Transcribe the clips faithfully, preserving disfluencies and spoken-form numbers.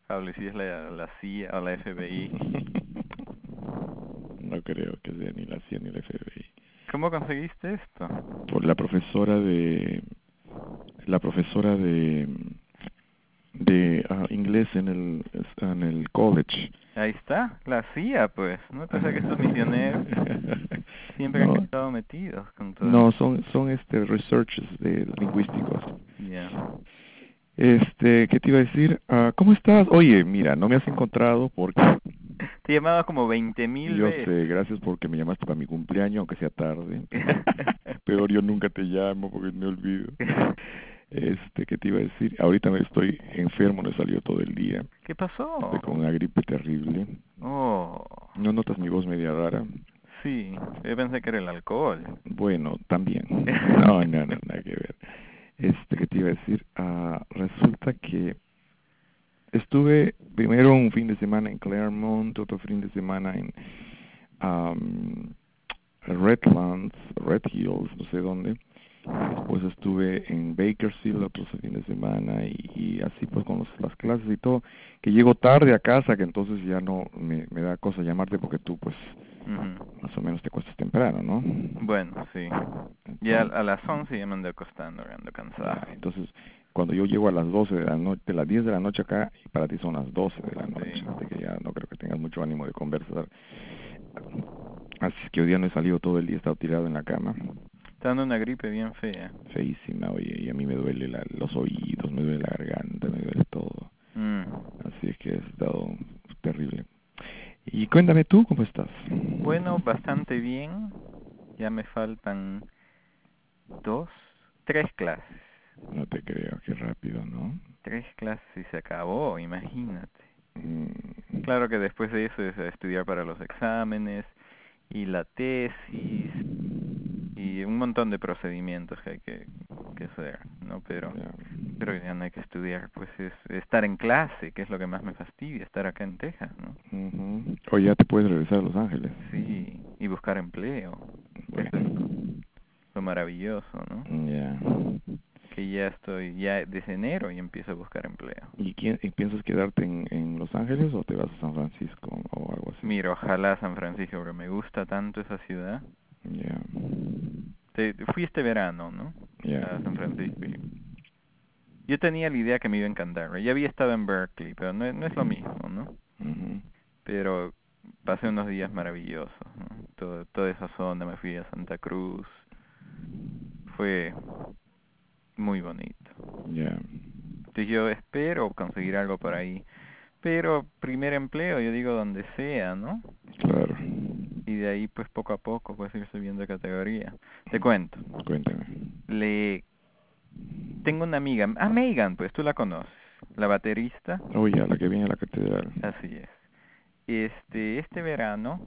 Pablo, ¿y si es la, la C I A o la F B I? No creo que sea ni la C I A ni la F B I. ¿Cómo conseguiste esto? Por la profesora de la profesora de de ah, inglés en el en el college. Ahí está, la C I A, pues. No te sé que estos misioneros siempre han No, estado metidos con todo no esto. son son este researches de lingüísticos. Ya. Este, ¿qué te iba a decir? Ah, ¿cómo estás? Oye, mira, no me has encontrado porque Te he llamado como veinte mil yo veces. sé, gracias porque me llamaste para mi cumpleaños, aunque sea tarde. Peor, yo nunca te llamo porque me olvido. Este, ¿qué te iba a decir? Ahorita me estoy enfermo, no he salido todo el día. ¿Qué Estoy pasó? con una gripe terrible. Oh, ¿No notas mi voz media rara? sí, yo pensé que era el alcohol. Bueno, también. No, no, no, nada que ver. Este, ¿qué te iba a decir? Ah, resulta que estuve primero un fin de semana en Claremont, otro fin de semana en um, Redlands, Red Hills, no sé dónde. Después estuve en Bakersfield otro fin de semana y, y así pues con los, las clases y todo, que llego tarde a casa, que entonces ya no me, me da cosa llamarte porque tú pues Ujú. más o menos te cuestas temprano, ¿no? Bueno, sí. Ya Entonces, a las once ya me ando acostando, ya ando ya, cansado. entonces cuando yo llego a las doce de la noche, de las diez de la noche acá, y para ti son las doce de la Sí. noche, así que ya no creo que tengas mucho ánimo de conversar. Así es que hoy día no he salido todo el día, he estado tirado en la cama. Está dando una gripe bien fea. Feísima, oye, y a mí me duele la, los oídos, me duele la garganta, me duele todo. Mm. Así es que ha estado terrible. Y cuéntame tú, ¿cómo estás? Bueno, bastante bien. Ya me faltan dos, tres clases. No te creo, qué rápido, ¿no? Tres clases y se acabó, imagínate. Mm, Claro que después de eso es a estudiar para los exámenes y la tesis y un montón de procedimientos que hay que, que hacer, ¿no? Pero ya. pero ya no hay que estudiar, pues es estar en clase, que es lo que más me fastidia, estar acá en Texas, ¿no? Ujú. O ya te puedes regresar a Los Ángeles. Sí, y buscar empleo, que eso es Bueno, lo maravilloso, ¿no? ya. Que ya estoy, ya desde enero y empiezo a buscar empleo. ¿Y, quién, y piensas quedarte en, en Los Ángeles o te vas a San Francisco o algo así? Mira, ojalá San Francisco, porque me gusta tanto esa ciudad. Ya, Te, fui este verano, ¿no? ya. A San Francisco. Y yo tenía la idea que me iba a encantar. Ya había estado en Berkeley, pero no, no es lo mismo, ¿no? Ujú. Pero pasé unos días maravillosos, ¿no? Todo, toda esa zona, me fui a Santa Cruz. Fue muy bonito. Ya, Entonces yo espero conseguir algo por ahí. Pero primer empleo, yo digo donde sea, ¿no? claro. Y de ahí pues poco a poco pues ir subiendo de categoría. Te cuento. Cuéntame. Le tengo una amiga, ah Megan, pues tú la conoces, la baterista, Oye, a la que viene a la catedral. así es. Este este verano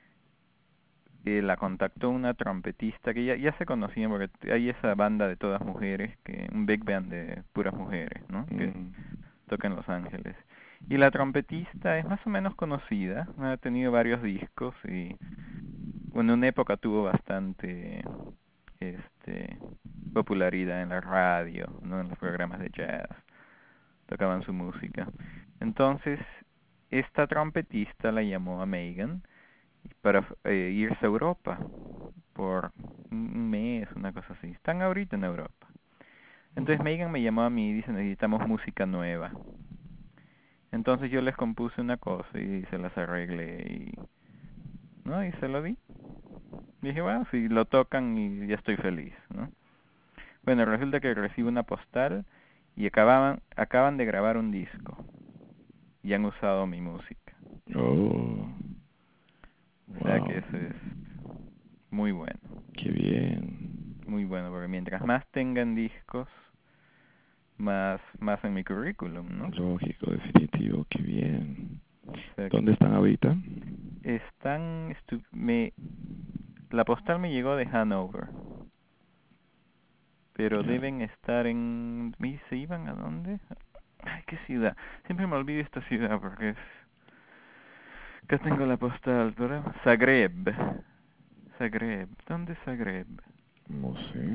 eh, la contactó una trompetista que ya ya se conocían porque t- hay esa banda de todas mujeres, que un big band de puras mujeres, ¿no? Que Mm, toca en Los Ángeles. Y la trompetista es más o menos conocida, ha tenido varios discos y bueno, en una época tuvo bastante este popularidad en la radio, ¿no? En los programas de jazz, tocaban su música. Entonces, esta trompetista la llamó a Megan para eh, irse a Europa por un mes, una cosa así. Están ahorita en Europa. Entonces Megan me llamó a mí y dice, necesitamos música nueva. Entonces yo les compuse una cosa y se las arreglé y, ¿no? Y se lo di. Dije, bueno, si lo tocan y ya estoy feliz, ¿no? Bueno, resulta que recibo una postal y acababan, acaban de grabar un disco y han usado mi música. oh, O sea wow, que eso es muy bueno, qué bien. muy bueno, porque mientras más tengan discos, más, más en mi currículum, ¿no? Lógico, definitivo, qué bien. O sea, ¿Dónde están ahorita? están, estu me, la postal me llegó de Hanover, pero Ya. deben estar en, ¿y se iban a dónde? Ay, ¿qué ciudad? Siempre me olvido esta ciudad porque es, acá tengo la postal, pero Zagreb, Zagreb, ¿dónde es Zagreb? No sé.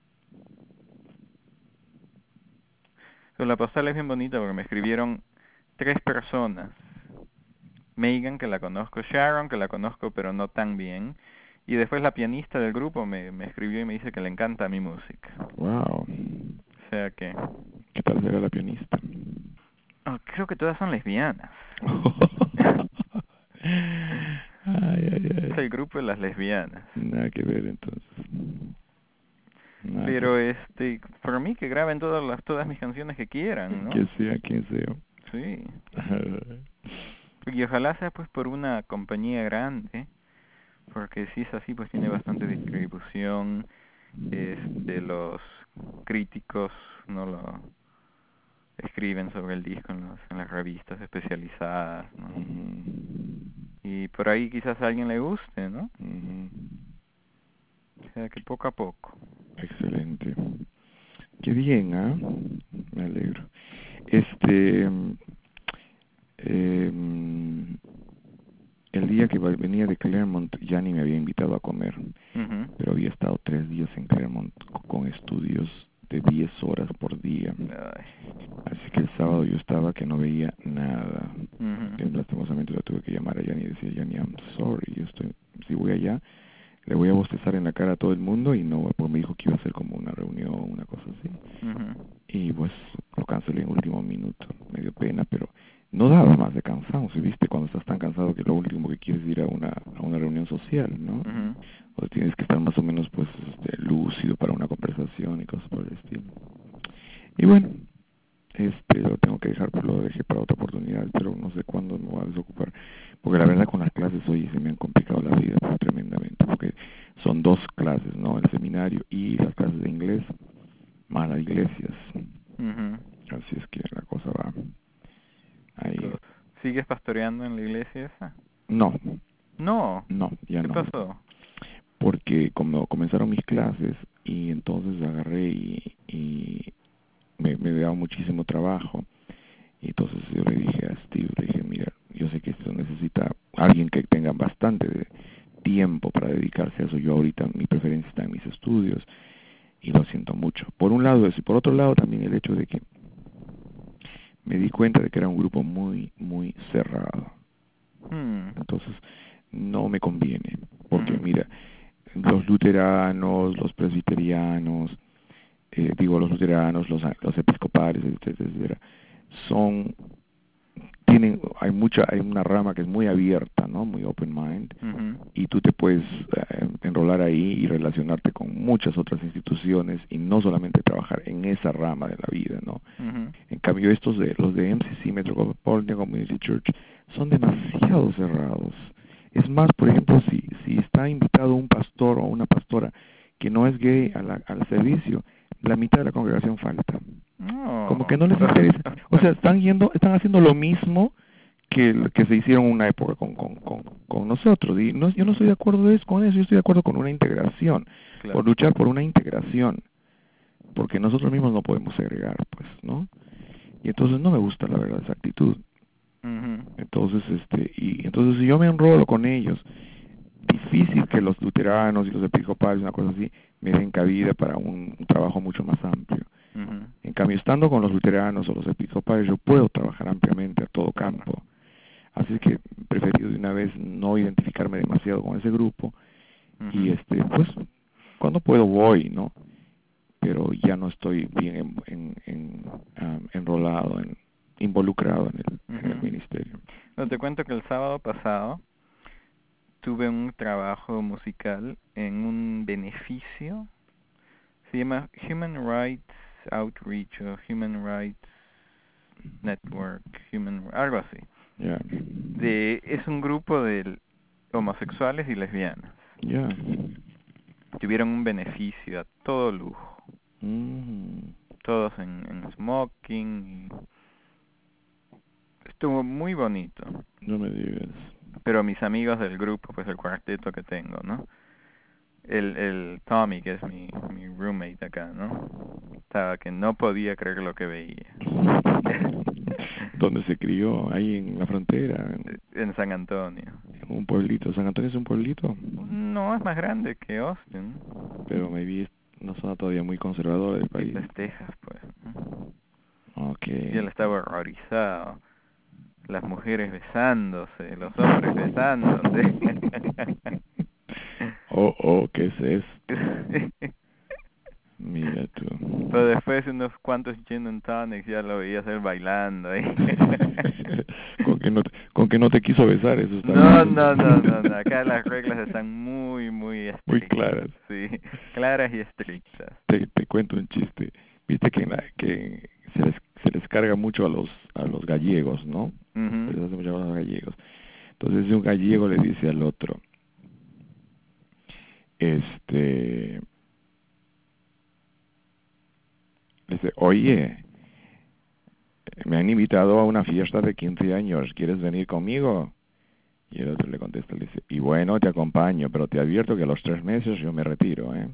Pero la postal es bien bonita porque me escribieron tres personas. Megan, que la conozco, Sharon, que la conozco pero no tan bien, y después la pianista del grupo me, me escribió y me dice que le encanta mi música. Wow. O sea que... ¿Qué tal será la pianista? Oh, creo que todas son lesbianas. Ay, ay, Es el ay. grupo de las lesbianas. Nada que ver entonces. Nada Pero que este, por mí que graben todas las todas mis canciones que quieran, ¿no? que sea quien sea. Sí. Y ojalá sea pues por una compañía grande, porque si es así pues tiene bastante distribución, este, los críticos no lo escriben sobre el disco en, los, en las revistas especializadas, ¿no? Ujú. Y por ahí quizás a alguien le guste, ¿no? Ujú. O sea que poco a poco. Excelente. Qué bien, ¿ah? Me alegro. Este, eh, el día que venía de Claremont, Yanni me había invitado a comer, Mhm. pero había estado tres días en Claremont con estudios de diez horas por día. Ay. Así que el sábado yo estaba que no veía nada. Mhm. Lastimosamente la tuve que llamar a Yanni y decir, Yanni, I'm sorry, yo estoy, si voy allá, le voy a bostezar en la cara a todo el mundo y no, pues me dijo que iba a ser como una reunión, una cosa así. Mhm. Y pues lo cancelé en último minuto, me dio pena, pero no daba más de cansancio, ¿viste? Cuando estás tan cansado que lo último que quieres es ir a una, a una reunión social, ¿no? Mhm. O tienes que estar más o menos pues este, lúcido para una conversación y cosas por el estilo. Y bueno, este lo tengo que dejar, pero lo dejé para otra oportunidad, pero no sé cuándo me voy a desocupar, porque la verdad con las clases hoy se me han complicado la vida pues, tremendamente, porque son dos clases, ¿no? El seminario y las clases de inglés, más las iglesias. Mhm. Así es que la cosa va ahí. ¿Sigues pastoreando en la iglesia esa? No, No. no, ya ¿Qué no. pasó? Porque como comenzaron mis clases y entonces agarré y, y me, me daba muchísimo trabajo. Y entonces yo le dije a Steve, le dije, mira, yo sé que esto necesita alguien que tenga bastante de tiempo para dedicarse a eso. Yo ahorita mi preferencia está en mis estudios y lo siento mucho. Por un lado eso, y por otro lado también el hecho de que me di cuenta de que era un grupo muy, muy cerrado. Hmm. Entonces no me conviene, porque Mhm. mira, los luteranos, los presbiterianos, eh, digo los luteranos, los, los episcopales, etcétera, etcétera, son tienen hay mucha hay una rama que es muy abierta, ¿no? Muy open mind, Mhm. y tú te puedes eh, enrolar ahí y relacionarte con muchas otras instituciones y no solamente trabajar en esa rama de la vida, ¿no? Mhm. En cambio estos de los de M C C, Metropolitan Community Church, son demasiado cerrados. Es más, por ejemplo, si si está invitado un pastor o una pastora que no es gay a la, al servicio, la mitad de la congregación falta. Como que No. no les interesa. O sea, están yendo, están haciendo lo mismo que, que se hicieron en una época con, con, con, con nosotros. Y no, yo no estoy de acuerdo de eso, con eso, yo estoy de acuerdo con una integración, Claro. por luchar por una integración, porque nosotros mismos no podemos segregar, pues, ¿no? Y entonces no me gusta la verdad esa actitud. Mhm. Entonces, este, y entonces si yo me enrolo con ellos, difícil que los luteranos y los episcopales, una cosa así, me den cabida para un, un trabajo mucho más amplio. Mhm. En cambio, estando con los luteranos o los episcopales, yo puedo trabajar ampliamente a todo Claro. campo. Así que he preferido de una vez no identificarme demasiado con ese grupo y Mhm. este, pues, cuando puedo voy, ¿no? Pero ya no estoy bien en, en, en, um, enrolado, en, involucrado en el, en el Mhm. ministerio. No, te cuento que el sábado pasado tuve un trabajo musical en un beneficio. Se llama Human Rights Outreach o Human Rights Network, Human, algo así. Ya, De, es un grupo de homosexuales y lesbianas. ya. Tuvieron un beneficio a todo lujo. Mm, Todos en, en smoking. Y estuvo muy bonito. no me digas. Pero mis amigos del grupo, pues el cuarteto que tengo, ¿no? El, el Tommy, que es mi, mi roommate acá, ¿no? Estaba que no podía creer lo que veía. ¿Dónde se crió? Ahí en la frontera, en, En San Antonio. en un pueblito. ¿San Antonio es un pueblito? No, es más grande que Austin. Pero me vi una zona todavía muy conservadora del país. East Texas, pues. Y él Okay. estaba horrorizado. las mujeres besándose, los hombres besándose. Oh, oh, ¿qué es esto? Mira tú. Pero después de unos cuantos gin and tonics ya lo veía hacer bailando ahí. con que no te, con que no te quiso besar, eso está No, bien. no, no, no, no. Acá las reglas están muy, muy Muy estrictas. claras. Sí, claras y estrictas. Te, te cuento un chiste. Viste que, en la, que se les se les carga mucho a los a los gallegos, ¿no? Mhm. Se les hace mucho a los gallegos. Entonces un gallego le dice al otro, este, le dice, oye, me han invitado a una fiesta de quince años, ¿quieres venir conmigo? Y el otro le contesta, le dice, y bueno, te acompaño, pero te advierto que a los tres meses yo me retiro, ¿eh?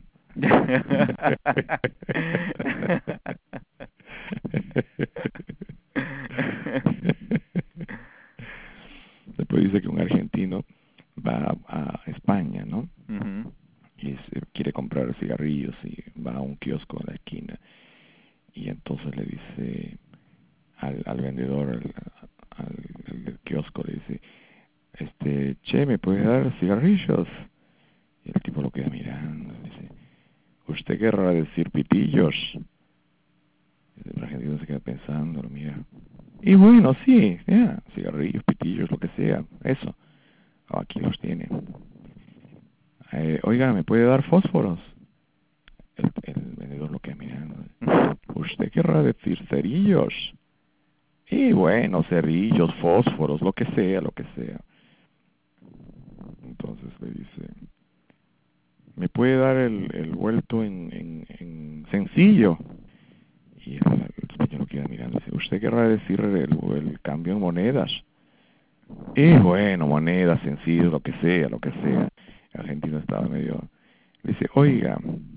Después dice que un argentino va a, a España, ¿no? Mhm. Y se quiere comprar cigarrillos y va a un kiosco en la esquina. Y entonces le dice al, al vendedor, al, al, al del kiosco, le dice, este, che, ¿me puedes dar cigarrillos? Y el tipo lo queda mirando, le dice, ¿usted querrá decir pitillos? Y el argentino se queda pensando, lo mira. Y bueno, sí, ya, cigarrillos, pitillos, lo que sea, eso. Oh, aquí los tiene. Eh, oiga, ¿me puede dar fósforos? El, el vendedor lo queda mirando. ¿Usted querrá decir cerillos? Y bueno, cerillos, fósforos, lo que sea, lo que sea. Entonces le dice, ¿me puede dar el, el vuelto en, en, en sencillo? Y el, el español lo queda mirando. Dice, ¿usted querrá decir el, el cambio en monedas? Y bueno, monedas, sencillo, lo que sea, lo que sea. El argentino estaba medio... Le dice, oiga,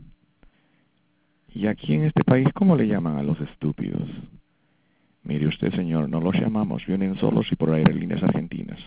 ¿y aquí en este país cómo le llaman a los estúpidos? Mire usted, señor, no los llamamos, vienen solos y por aerolíneas argentinas.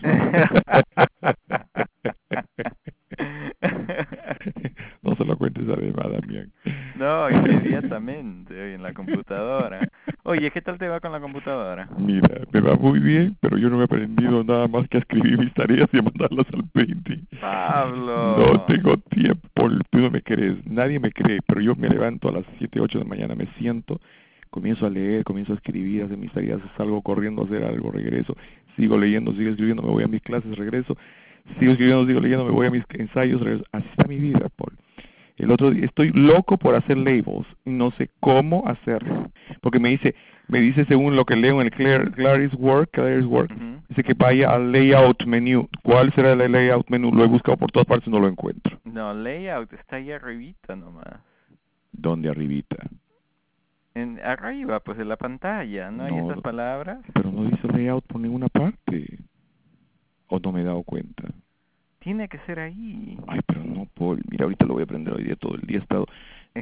No se lo cuentes a Beba, Damián. No, inmediatamente, hoy en la computadora. Oye, ¿qué tal te va con la computadora? Mira, me va muy bien, pero yo no he aprendido nada más que a escribir mis tareas y a mandarlas al painting. No Pablo. tengo tiempo, tú no me crees, nadie me cree, pero yo me levanto a las siete, ocho de la mañana, me siento, comienzo a leer, comienzo a escribir, a hacer mis tareas, salgo corriendo a hacer algo, regreso, sigo leyendo, sigo escribiendo, me voy a mis clases, regreso, sigo escribiendo, sigo leyendo, me voy a mis ensayos, regreso. Así está mi vida, Paul. El otro día estoy loco por hacer labels y no sé cómo hacerlo, porque me dice, me dice según lo que leo en el Clar, Claris Work, Claris Work, Ujú. dice que vaya al layout menu. ¿Cuál será el layout menu? Lo he buscado por todas partes y no lo encuentro. No, layout está ahí arribita nomás. ¿Dónde arribita? En arriba, pues de la pantalla, ¿no hay No, esas palabras? pero no dice layout por ninguna parte. ¿O no me he dado cuenta? Tiene que ser ahí. Ay, pero no, Paul. Mira, ahorita lo voy a aprender hoy día. Todo el día he estado...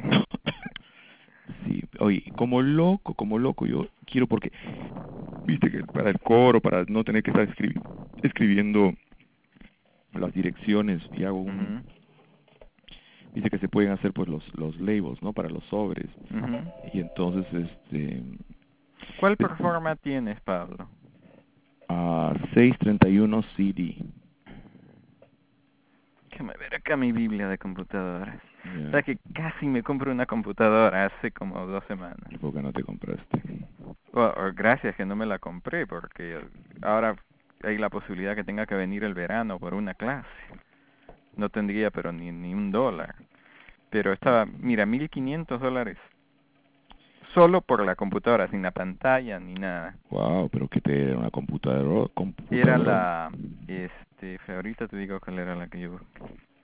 Sí, oye, como loco, como loco, yo quiero porque, viste que para el coro, para no tener que estar escribi escribiendo las direcciones y hago un, Ujú, dice que se pueden hacer pues los los labels, ¿no? Para los sobres. ujú. Y entonces, este, ¿Cuál es- performa tienes, Pablo? a seiscientos treinta y uno C D. Déjame ver acá mi biblia de computadoras. O Ya, sea que casi me compro una computadora hace como dos semanas. ¿y por qué no te compraste? O, o gracias que no me la compré, porque ahora hay la posibilidad que tenga que venir el verano por una clase. No tendría pero ni, ni un dólar. Pero estaba, mira, mil quinientos dólares solo por la computadora, sin la pantalla ni nada. Wow, pero ¿qué te era? ¿Una computadora? Era computadora? la, este, ahorita te digo cuál era la que yo busqué.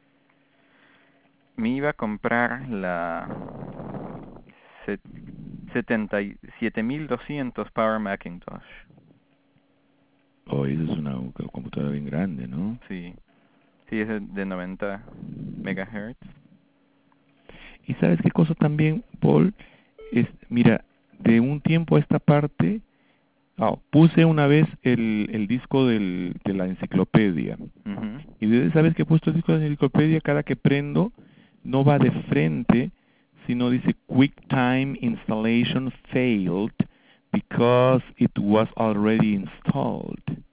Me iba a comprar la set- setenta y siete mil doscientos Power Macintosh. Oh, esa es una computadora bien grande, ¿no? Sí, sí, es de de noventa megahertz. ¿Y sabes qué cosa también, Paul? Es, mira, de un tiempo a esta parte, ah, puse una vez el, el disco del, de la enciclopedia. Mhm. Y desde esa vez que he puesto el disco de la enciclopedia, cada que prendo, no va de frente, sino dice QuickTime Installation Failed because it was already installed.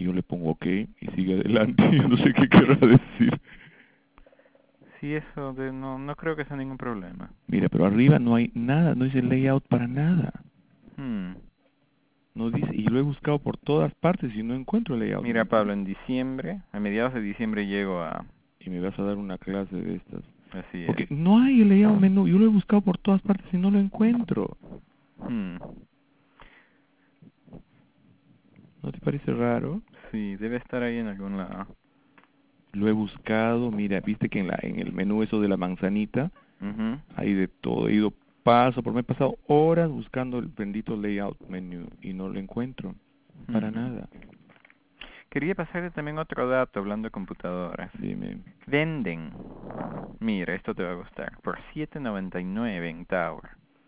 y yo le pongo OK y sigue adelante. Yo no sé qué querrá decir. Sí, eso de, no, no creo que sea ningún problema. Mira, pero arriba no hay nada, no dice layout para nada. Hmm. No dice, y lo he buscado por todas partes y no encuentro layout Mira, menú. Pablo, en diciembre, a mediados de diciembre llego a... Y me vas a dar una clase de estas. Así Porque es. no hay el layout menú, yo lo he buscado por todas partes y no lo encuentro. Hmm. ¿No te parece raro? Sí, debe estar ahí en algún lado. Lo he buscado, mira, viste que en la en el menú eso de la manzanita, Mhm. hay de todo. He ido paso por, me he pasado horas buscando el bendito layout menú y no lo encuentro. Para Ujú. nada. Quería pasarte también otro dato hablando de computadoras. Dime. Venden, mira, esto te va a gustar, por siete noventa y nueve en Tower,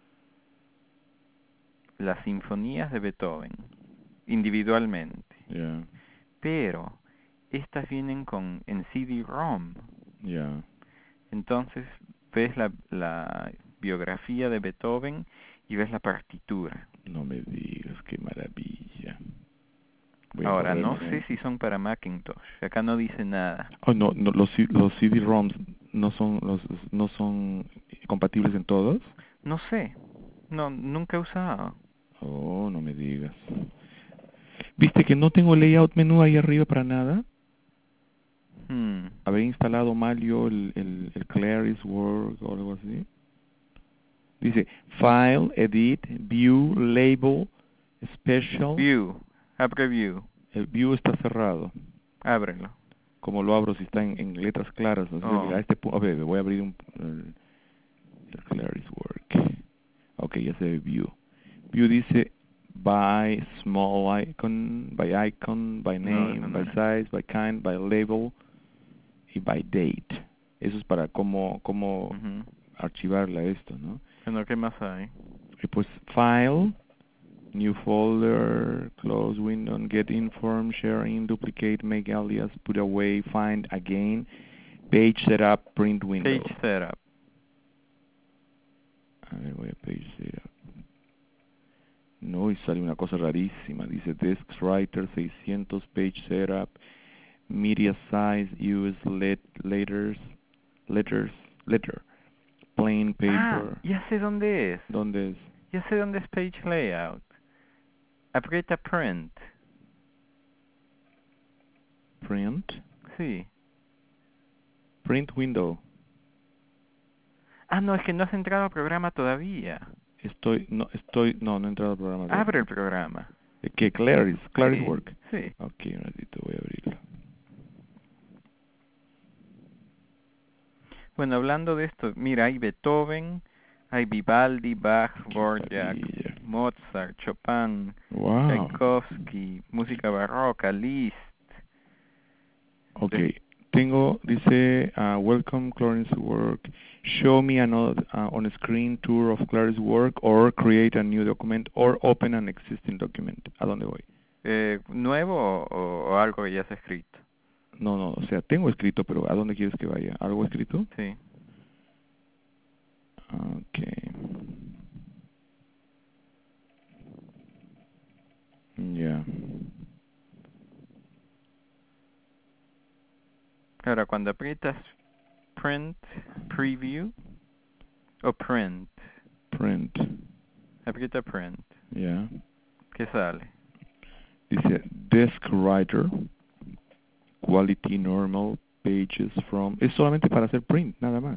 las sinfonías de Beethoven, individualmente. Ya, Pero estas vienen con en C D-ROM. ya. Entonces ves la, la biografía de Beethoven y ves la partitura. No me digas, qué maravilla. Voy a Ahora, no correrme. sé si son para Macintosh. Acá no dice nada. Oh, no, no, los, C- los C D-ROMs no son, los, no son compatibles en todos. No sé. No, nunca he usado. Oh, no me digas. ¿Viste que no tengo layout menú ahí arriba para nada? Hmm. ¿Habré instalado mal yo el, el, el Claris Work o algo así? Dice File, Edit, View, Label, Special. View. Abre View. El View está cerrado. Ábrelo. ¿Cómo lo abro si está en, en letras claras? No sé, Oh. mira, a este punto. A ver, voy a abrir un, el, el Claris Work. Ok, ya se ve View. View dice by small icon, by icon, by No, eso name, no by es. size, by kind, by label y by date. Eso es para cómo, cómo Ujú. archivarla esto, ¿no? Bueno, ¿qué más hay? Y pues File, New Folder, Close Window, Get Inform, Sharing, Duplicate, Make Alias, Put Away, Find Again, Page Setup, Print Window. Page Setup. A ver, voy a Page Setup. No, y sale una cosa rarísima. Dice Desk Writer seiscientos, Page Setup, Media Size, Use let, Letters, Letters, Letter, Plain Ah, Paper. ya sé dónde es. ¿Dónde es? Ya sé dónde es Page Layout. Aprieta Print. Print? Sí. Print Window. Ah, no, es que no has entrado al programa todavía. Estoy, no, estoy, no, no he entrado al programa Abre el todavía. programa. ¿De qué? Claris, Claris Sí, Work. sí. Ok, un ratito, voy a abrirlo. Bueno, hablando de esto, mira, hay Beethoven, hay Vivaldi, Bach, Qué Dvorak, maravilla. Mozart, Chopin, Wow. Tchaikovsky, música barroca, Liszt. Ok, Des- tengo, dice, uh, welcome Claris Work. Show me another uh, on-screen tour of Claris Work or create a new document or open an existing document. ¿A dónde voy? eh, ¿Nuevo o, o algo que ya se ha escrito? No, no, o sea, tengo escrito, pero ¿a dónde quieres que vaya? ¿Algo escrito? Sí. Ok. Ya. Ahora, cuando aprietas Print, Preview o Print, Print. aprieta Print. Ya. ¿Qué sale? Dice Desk Writer, Quality Normal, Pages from... Es solamente para hacer print, nada más.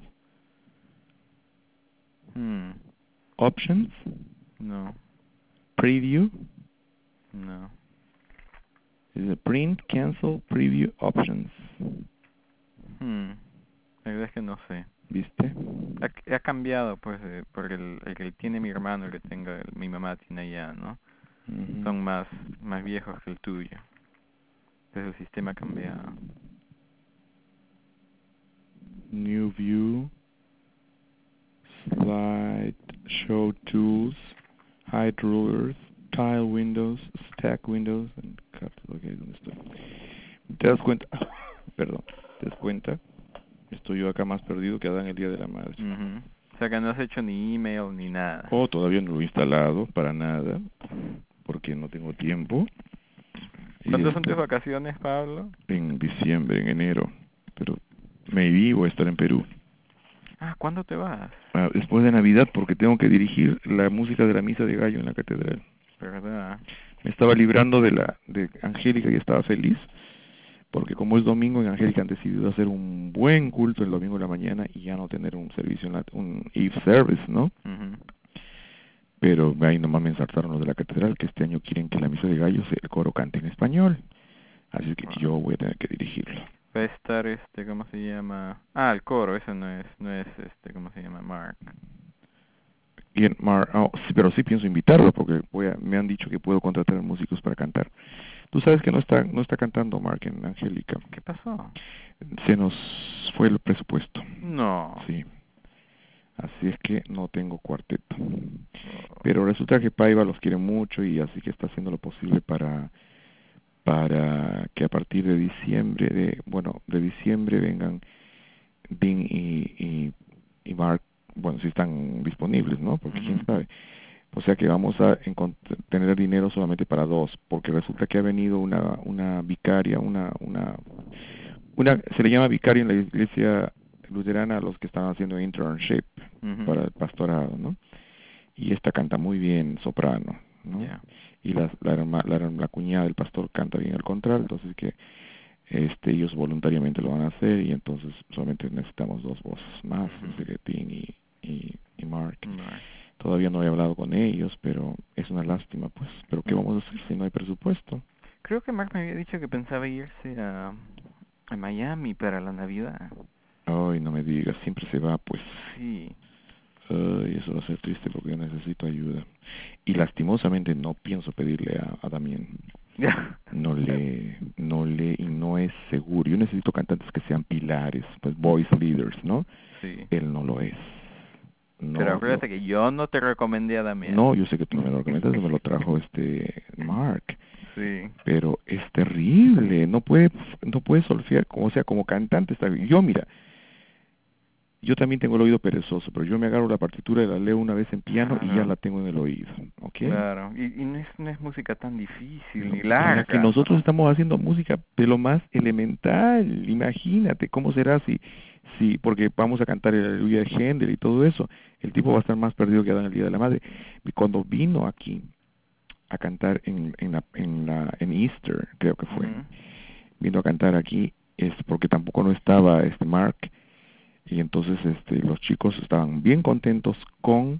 Hmm. Options, No, Preview, no. dice Print, Cancel, Preview, Options. Hmm. La verdad es que no sé. ¿Viste? Ha, ha cambiado, pues, eh, porque el, el que tiene mi hermano, el que tenga el- mi mamá tiene allá, ¿no? Ujú. Son más, más viejos que el tuyo. Entonces el sistema ha cambiado. New View, Slide, Show Tools, Hide Rulers, Tile Windows, Stack Windows, and cut. Ok, ¿dónde estoy? ¿Te das cuenta? Perdón, ¿te das cuenta? Estoy yo acá más perdido que Adán el día de la madre. Mhm. O sea que no has hecho ni email ni nada. Oh, todavía no lo he instalado para nada, porque no tengo tiempo. Y ¿Cuándo son este, tus vacaciones, Pablo? en diciembre, en enero, pero me vi voy a estar en Perú. Ah, ¿cuándo te vas? Ah, después de Navidad, porque tengo que dirigir la música de la misa de gallo en la catedral. ¿Verdad? Me estaba librando de la de Angélica y estaba feliz, porque como es domingo, en Angélica han decidido hacer un buen culto el domingo de la mañana y ya no tener un servicio, en la, un Eve service, ¿no? Mhm. Pero ahí nomás me ensartaron los de la catedral, que este año quieren que la misa de gallos, el coro cante en español. Así que Wow. yo voy a tener que dirigirlo. Va a estar este, ¿cómo se llama? Ah, el coro, eso no es, no es este, ¿cómo se llama? Mark. Y en Mar, oh, sí, pero sí pienso invitarlo, porque voy a, me han dicho que puedo contratar músicos para cantar. Tú sabes que no está, no está cantando Mark en Angélica. ¿Qué pasó? Se nos fue el presupuesto. No. Sí. Así es que no tengo cuarteto. Oh. Pero resulta que Paiva los quiere mucho y así que está haciendo lo posible para para que a partir de diciembre, de bueno, de diciembre vengan Dean y, y, y Mark, bueno, si están disponibles, ¿no? Porque quién Mhm. sabe. O sea que vamos a tener dinero solamente para dos, porque resulta que ha venido una una vicaria, una una una se le llama vicaria en la iglesia luterana a los que están haciendo internship Mhm. para el pastorado, ¿no? Y esta canta muy bien soprano, ¿no? Ya. Y la la, herma- la, la cuñada del pastor canta bien el contralto, entonces que este ellos voluntariamente lo van a hacer y entonces solamente necesitamos dos voces más, Mhm. de Dean y, y, y Mark. Mark. Todavía no he hablado con ellos, pero es una lástima, pues. Pero ¿qué Mm. vamos a hacer si no hay presupuesto? Creo que Mark me había dicho que pensaba irse a, a Miami para la Navidad. Ay, no me digas, siempre se va, pues. Sí. Ay, eso va a ser triste porque yo necesito ayuda. Y lastimosamente no pienso pedirle a, a Damián. Ya. No le, no le, y no es seguro. Yo necesito cantantes que sean pilares, pues voice leaders, ¿no? Sí. Él no lo es. Pero No lo, acuérdate que yo no te recomendé a Damián. no, yo sé que tú no me lo recomendaste, me lo trajo este Mark. Sí. Pero es terrible, no puede, no puede solfear, o sea, como cantante está bien. Yo, mira, yo también tengo el oído perezoso, pero yo me agarro la partitura y la leo una vez en piano y ya Claro. la tengo en el oído, ¿ok? Claro. Y, y no es, no es música tan difícil No, ni en la que larga, nosotros ¿no? estamos haciendo música de lo más elemental, imagínate cómo será si, si, porque vamos a cantar el Aleluya de Händel y todo eso, el tipo va a estar más perdido que Adán el Día de la Madre. Y cuando vino aquí a cantar en, en, la, en, la, en Easter, creo que fue, Mhm. vino a cantar aquí, es porque tampoco no estaba este Mark, y entonces este los chicos estaban bien contentos con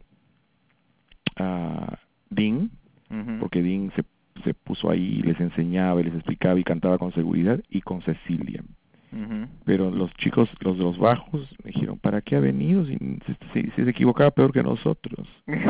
uh, Dean, Mhm. porque Dean se, se puso ahí y les enseñaba y les explicaba y cantaba con seguridad, y con Cecilia. Mhm. Pero los chicos, los de los bajos, me dijeron, ¿para qué ha venido? Si, si, si se equivocaba peor que nosotros.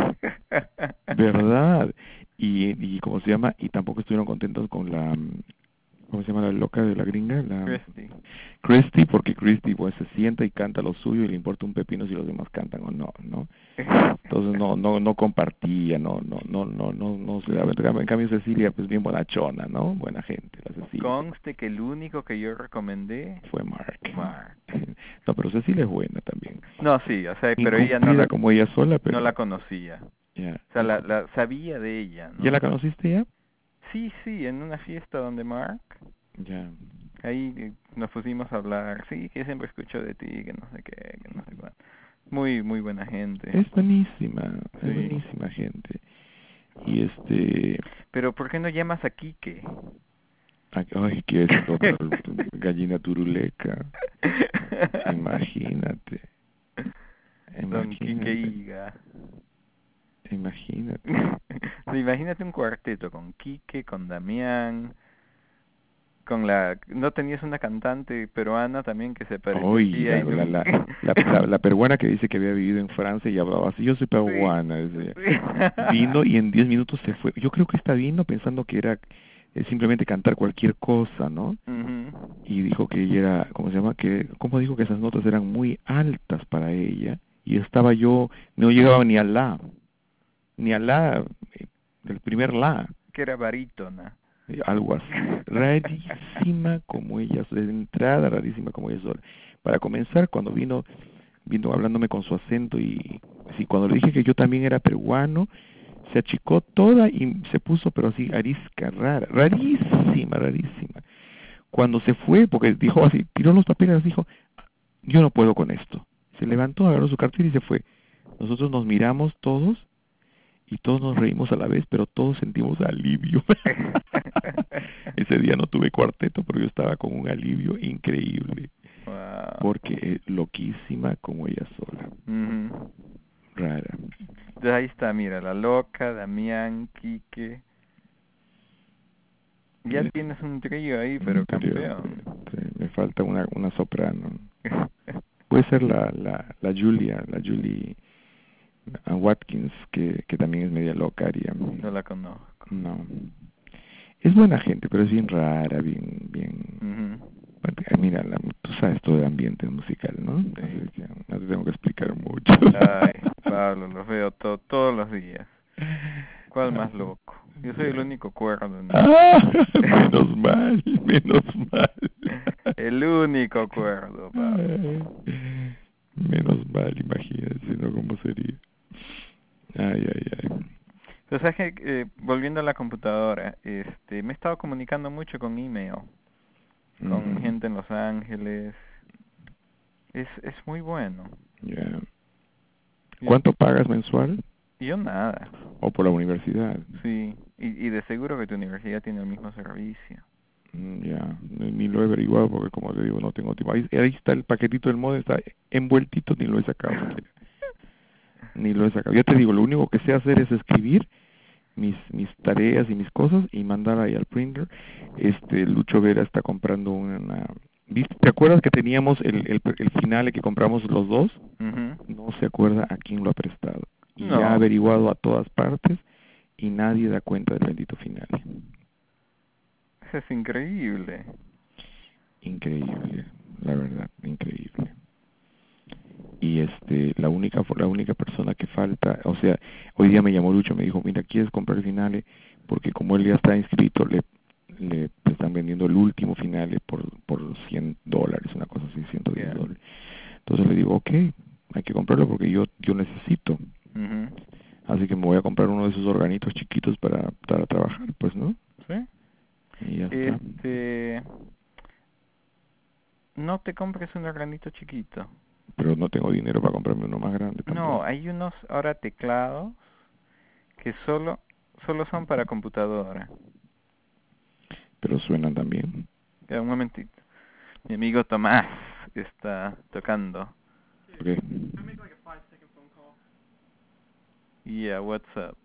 ¿Verdad? Y, y, ¿cómo se llama? Y tampoco estuvieron contentos con la, ¿cómo se llama la loca de la gringa? La Christy. Christy, porque Christy pues se sienta y canta lo suyo y le importa un pepino si los demás cantan o no, ¿no? Entonces no no no compartía, no no no no no no se daba. En cambio Cecilia pues bien bonachona, ¿no? Buena gente, la Cecilia. Conste que el único que yo recomendé Fue Mark. fue Mark. No, pero Cecilia es buena también. No, sí, o sea, pero ella no Incumplida la, como ella sola, no pero la conocía. ya. O sea, la, la sabía de ella, ¿Ya la ¿no? conociste ya? Sí, sí, en una fiesta donde Mark, Ya. ahí eh, nos pusimos a hablar, sí, que siempre escucho de ti, que no sé qué, que no sé cuál. Muy, muy buena gente. Es buenísima, es Sí. buenísima gente. Y este, Pero ¿por qué no llamas a Quique? ay, que es otra gallina turuleca. Imagínate, Don Quique imagínate, Higa. imagínate. Sí, imagínate un cuarteto con Quique, con Damián, con la... ¿No tenías una cantante peruana también que se Hoy parecía la, y la, tú? la, la, la, la peruana que dice que había vivido en Francia y hablaba así, yo soy Sí, peruana, decía. sí. Vino y en diez minutos se fue. Yo creo que está vino pensando que era eh, simplemente cantar cualquier cosa, ¿no? Ujú. Y dijo que ella era, ¿cómo se llama? Que, ¿cómo dijo que esas notas eran muy altas para ella? Y estaba yo, no llegaba ni al la, ni al la, eh, del primer la. Que era barítona. Eh, algo así, rarísima como ella, de entrada rarísima como ella sola. Para comenzar, cuando vino, vino hablándome con su acento y sí, cuando le dije que yo también era peruano, se achicó toda y se puso, pero así, arisca, rara, rarísima, rarísima. Cuando se fue, porque dijo así, tiró los papeles, dijo, yo no puedo con esto. Se levantó, agarró su cartera y se fue. Nosotros nos miramos todos y todos nos reímos a la vez, pero todos sentimos alivio. Ese día no tuve cuarteto, pero yo estaba con un alivio increíble. Wow. Porque es loquísima como ella sola. Uh-huh. Rara. Entonces ahí está, mira, la loca, Damián, Quique. Ya Sí. tienes un trío ahí, pero Interior. campeón. Sí, me falta una, una soprano. Puede ser la, la, la Julia, la Julie uh, Watkins, que, que también es media locaria. No la conozco. No. Es buena gente, pero es bien rara, bien, bien... Uh-huh. Bueno, mira, la, tú sabes todo el ambiente musical, ¿no? Sí. Así que no te tengo que explicar mucho. Ay, Pablo, los veo to todos los días. ¿Cuál más loco? Yo soy el único cuerdo. ¿No? Ah, menos mal, menos mal. El único cuerdo, Pablo. Ay, menos mal, imagínense, ¿no? ¿Cómo sería? Ay, ay, ay. Pero sabes que, eh, volviendo a la computadora, este, me he estado comunicando mucho con email, con Uh-huh. gente en Los Ángeles. Es, es muy bueno. Yeah. Yo, ¿Cuánto pagas mensual? yo nada. ¿O por la universidad? Sí, y, y de seguro que tu universidad tiene el mismo servicio. Mm, ya, ni, ni lo he averiguado porque como te digo, no tengo tiempo. Ahí, ahí está el paquetito del modem, está envueltito, ni lo he sacado siquiera. Ni lo he sacado. Ya te digo, lo único que sé hacer es escribir mis mis tareas y mis cosas y mandar ahí al printer. Este Lucho Vera está comprando una... ¿Viste? ¿Te acuerdas que teníamos el, el, el finale que compramos los dos? Uh-huh. No se acuerda a quién lo ha prestado. Y ya ha No, averiguado a todas partes y nadie da cuenta del bendito finale. eso es increíble. Increíble, la verdad, increíble. Y este la única la única persona que falta, o sea, hoy día me llamó Lucho, me dijo, mira, ¿quieres comprar el finale? Porque como él ya está inscrito, le le están vendiendo el último finale por por cien dólares, una cosa así, ciento diez Yeah. dólares. Entonces le digo, ok, hay que comprarlo porque yo yo necesito. Uh-huh. Así que me voy a comprar uno de esos organitos chiquitos para, para trabajar, pues, ¿no? ¿Sí? Y ya está. Este... No te compres un organito chiquito. Pero no tengo dinero para comprarme uno más grande tampoco. No, hay unos ahora teclados que solo solo son para computadora. Pero suenan también. Ya, un momentito. Mi amigo Tomás está tocando. Okay. Yeah, what's up?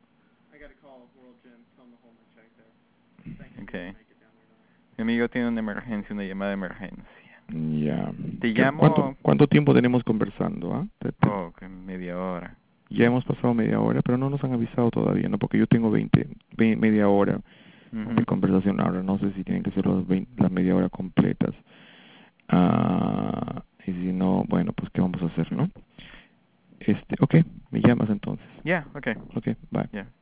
Okay. Mi amigo tiene una emergencia, una llamada de emergencia. Ya. Te ¿Qué- llamo... ¿Cuánto, ¿Cuánto tiempo tenemos conversando? ¿Ah? Te- te- Oh, que media hora. Ya hemos pasado media hora, pero no nos han avisado todavía, ¿no? Porque yo tengo veinte, ve- media hora Uh-huh. de conversación ahora. No sé si tienen que ser los veinte, las media hora completas. Ah, y si no, bueno, pues ¿qué vamos a hacer, no? Este, ok, me llamas entonces. Yeah, okay. Ok, bye. Yeah.